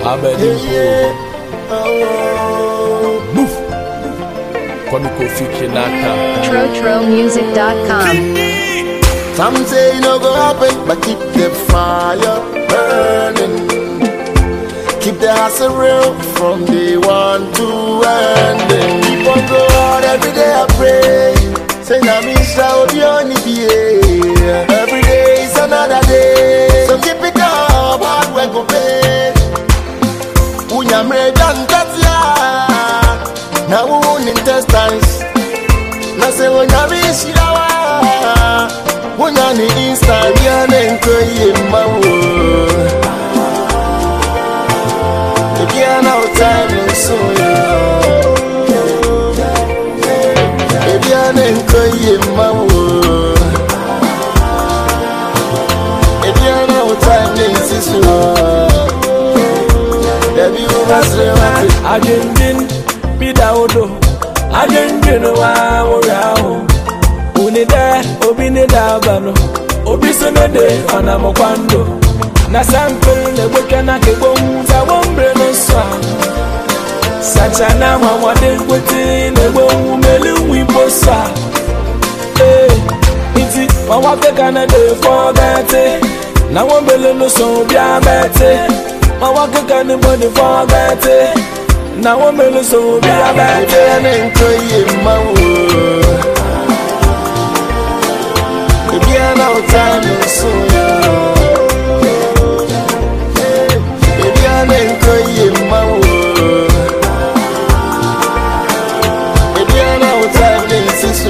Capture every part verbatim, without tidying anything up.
Abedimpo. Move. Kwame Kinaka. Trotro music dot com. Some say no go happen, but keep the fire burning. Keep the hustle real from day one to ending. Keep on going every day I pray. Say na me shall be on the every day is another day. So keep it up, hard work go pay. Unya me done katia. Na wound intestines. Na say when I miss you, unya ni instant ya nenko yemawo. Again no time so ya. Again nenko yemawo. Again no time so. Baby you must remember. Ajendin bidaudo. Ajendin wa uraho. Unida obinida bano. Obisonede anamokwando. Na sample ne bokana kebom za wombre no swan. Sachana mwade kweti ne bom melu wibosa. Eh, iti mawake kana de forget. Na wombele no so bia bete. Mawake kana body forget. Na wombele so bia bete nenko yemawo. Again no time so ya. Again nenko yemawo. Again no time so.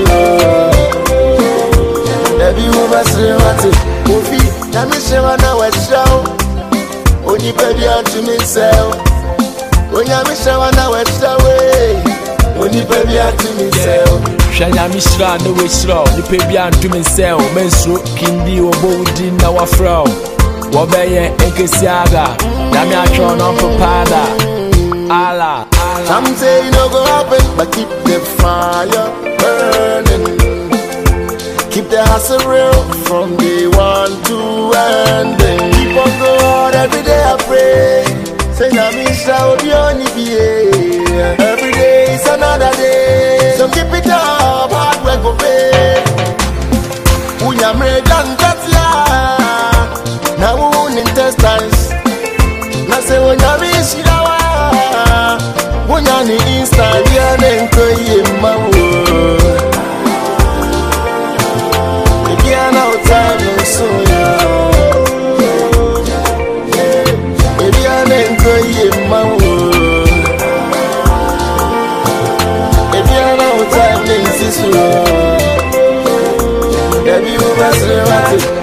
Baby you must remember. Ofi na me shewa na we show. Oni baby to me sell. Onya me shewa na we show. Oni baby to me sell. Shanya Mishra no we slow. The baby and to me sell. Menstru kindi obodi na wafro. Wabeye enkesiaga. Nami atron on papada. Allah. Some say no go happen, but keep the fire burning. Keep the hustle real from day one to ending. Keep on going every day I pray. Say na me shall be on the every day is another day. So keep it up, hard work go pay. Unya me done katia. Na wound intestines. Na say unya me shirawa. Unya ni instant ya nenko yemawo. Again no time so ya. Again nenko yemawo. Again no time so. Baby you must remember.